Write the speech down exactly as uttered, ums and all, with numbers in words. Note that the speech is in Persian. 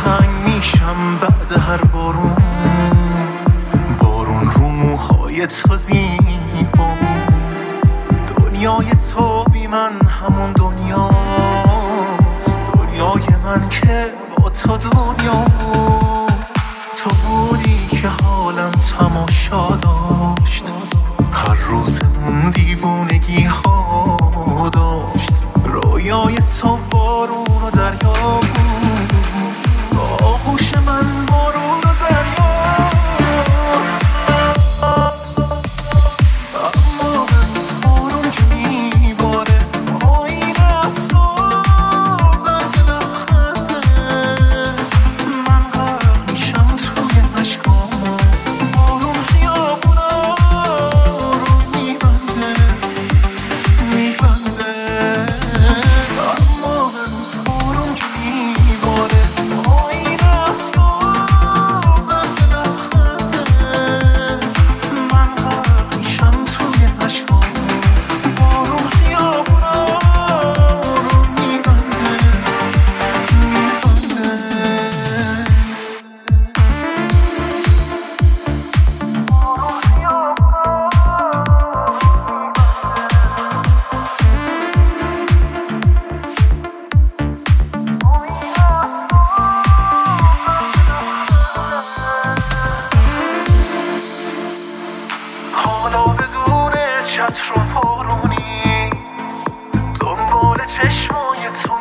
تنگ میشم بعد هر بارون، بارون رو موهای تو زیبا بود. دنیای تو بی من همون دنیاست، دنیای من که با تو دنیا بود. تو بودی که حالم تماشا داشت، هر روزمون دیوونگی ها داشت. رویای تو بارون و دریا بود، آغوش من بارون و دریا. اما هنوز بارون که میباره، آینه از تو برگ لبخنده. من غرق میشم توی اشکام، بارون خیابونا رو میبنده میبنده. اما هنوز بارون که میباره، آینه از تو برگ لبخنده. من غرق میشم توی اشکام، بارون خیابونا رو میبنده میبنده. حالا بدون چتر و بارونی، دنبال چشمای تو